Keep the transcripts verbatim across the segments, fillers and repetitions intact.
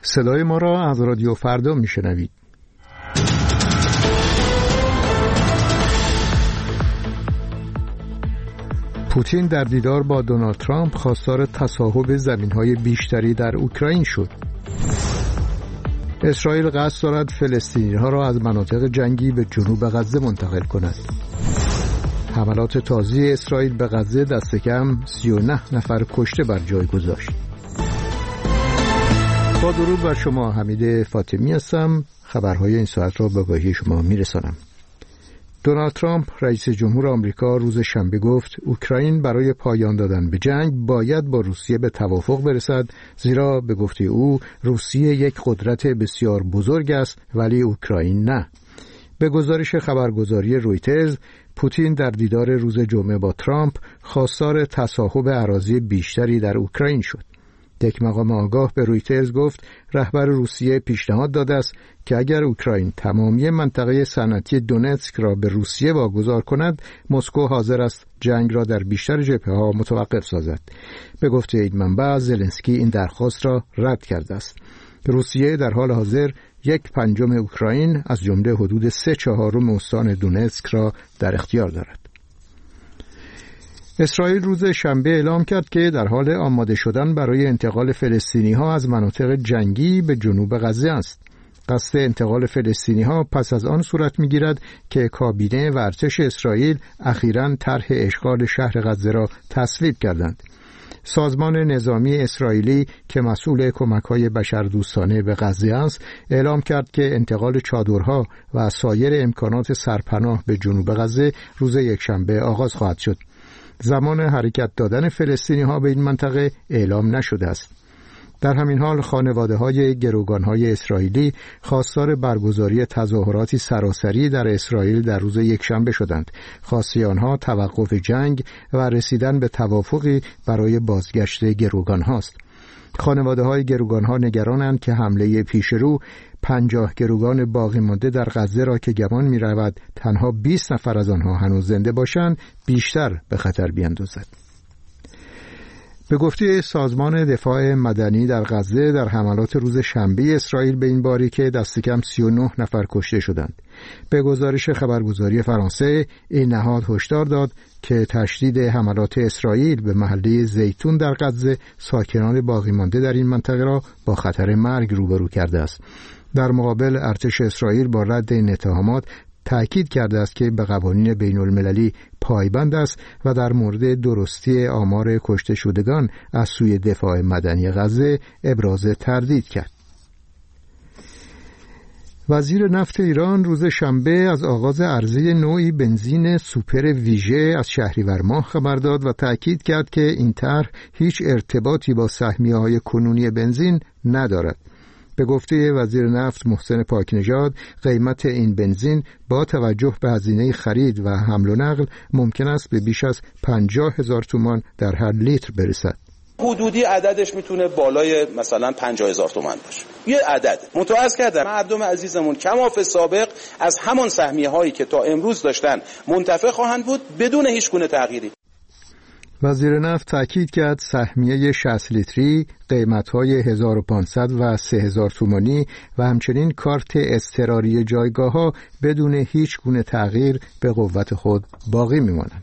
صدای ما را از رادیو فردا میشنوید. پوتین در دیدار با دونالد ترامپ خواستار تصاحب زمین‌های بیشتری در اوکراین شد. اسرائیل قصد دارد فلسطینی‌ها را از مناطق جنگی به جنوب غزه منتقل کند. حملات تازی اسرائیل به غزه دست کم سی و نه نفر کشته بر جای گذاشت. با درود بر شما، حمید فاطمی هستم. خبرهای این ساعت را به آگاهی شما میرسانم. دونالد ترامپ رئیس جمهور آمریکا روز شنبه گفت اوکراین برای پایان دادن به جنگ باید با روسیه به توافق برسد، زیرا به گفته او روسیه یک قدرت بسیار بزرگ است ولی اوکراین نه. به گزارش خبرگزاری رویترز، پوتین در دیدار روز جمعه با ترامپ خواستار تصاحب اراضی بیشتری در اوکراین شد. یک مقام آگاه به رویترز گفت رهبر روسیه پیشنهاد داده است که اگر اوکراین تمامی منطقه صنعتی دونتسک را به روسیه واگذار کند، مسکو حاضر است جنگ را در بیشتر جبهه‌ها متوقف سازد. به گفته این منبع، زلنسکی این درخواست را رد کرده است. روسیه در حال حاضر یک پنجم اوکراین از جمله حدود سه چهارم استان دونتسک را در اختیار دارد. اسرائیل روز شنبه اعلام کرد که در حال آماده شدن برای انتقال فلسطینی‌ها از مناطق جنگی به جنوب غزه است. قصد انتقال فلسطینی‌ها پس از آن صورت می‌گیرد که کابینه و ارتش اسرائیل اخیراً طرح اشغال شهر غزه را تصویب کردند. سازمان نظامی اسرائیلی که مسئول کمک‌های بشردوستانه به غزه است، اعلام کرد که انتقال چادرها و سایر امکانات سرپناه به جنوب غزه روز یکشنبه آغاز خواهد شد. زمان حرکت دادن فلسطینی‌ها به این منطقه اعلام نشده است. در همین حال خانواده‌های گروگان‌های اسرائیلی خواستار برگزاری تظاهراتی سراسری در اسرائیل در روز یکشنبه شدند. خواسته آنها توقف جنگ و رسیدن به توافقی برای بازگشت گروگان‌هاست. خانواده‌های گروگان‌ها نگرانند که حمله پیشرو پنجاه گروگان باقی مانده در غزه را که گمان می‌رود تنها بیست نفر از آنها هنوز زنده باشند بیشتر به خطر بیندازد. به گفته سازمان دفاع مدنی در غزه، در حملات روز شنبه اسرائیل به این باریکه دست کم سی و نه نفر کشته شدند. به گزارش خبرگزاری فرانسه، این نهاد هشدار داد که تشدید حملات اسرائیل به محله زیتون در غزه ساکنان باقی مانده در این منطقه را با خطر مرگ روبرو کرده است. در مقابل، ارتش اسرائیل با رد این اتهامات تأکید کرده است که به قوانین بین المللی پایبند است و در مورد درستی آمار کشته شدگان از سوی دفاع مدنی غزه ابراز تردید کرد. وزیر نفت ایران روز شنبه از آغاز عرضه نوعی بنزین سوپر ویژه از شهریور ماه خبر داد و تأکید کرد که این طرح هیچ ارتباطی با سهمیه‌های کنونی بنزین ندارد. به گفته وزیر نفت محسن پاکنژاد، قیمت این بنزین با توجه به هزینه خرید و حمل و نقل ممکن است به بیش از پنجاه هزار تومان در هر لیتر برسد. حدودی عددش میتونه بالای مثلا پنجاه هزار تومان باشه. یه عدد. متوجه کردن مردم عزیزمون کماف سابق از همان سهمیه هایی که تا امروز داشتن منتفع خواهند بود بدون هیچ گونه تغییری. وزیر نفت تأکید کرد سهمیه شصت لیتری قیمت‌های هزار و پانصد و سه هزار تومانی و همچنین کارت اضطراری جایگاه‌ها بدون هیچ گونه تغییر به قوت خود باقی می‌مانند.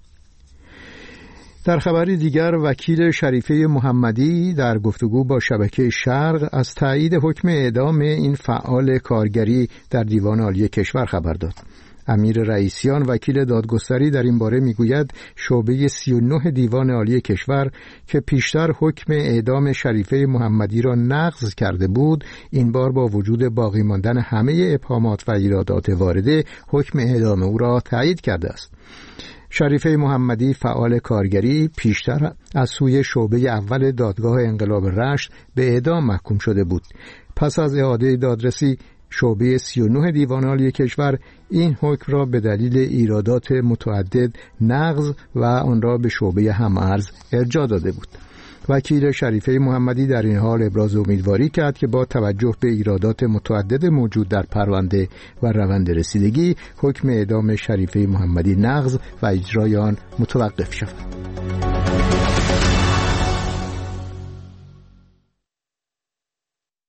در خبری دیگر، وکیل شریفه محمدی در گفتگو با شبکه شرق از تایید حکم اعدام این فعال کارگری در دیوان عالی کشور خبر داد. امیر رئیسیان وکیل دادگستری در این باره میگوید شعبه سی و نه دیوان عالی کشور که پیشتر حکم اعدام شریفه محمدی را نقض کرده بود، این بار با وجود باقی ماندن همه ابهامات و ایرادات وارده حکم اعدام او را تایید کرده است. شریفه محمدی فعال کارگری پیشتر از سوی شعبه اول دادگاه انقلاب رشت به اعدام محکوم شده بود. پس از اعاده دادرسی، شعبه سی و نه دیوان عالی کشور این حکم را به دلیل ایرادات متعدد نقض و آن را به شعبه هم‌ارز ارجاع داده بود. وکیل شریفه محمدی در این حال ابراز امیدواری کرد که با توجه به ایرادات متعدد موجود در پرونده و روند رسیدگی، حکم اعدام شریفه محمدی نقض و اجرای آن متوقف شود.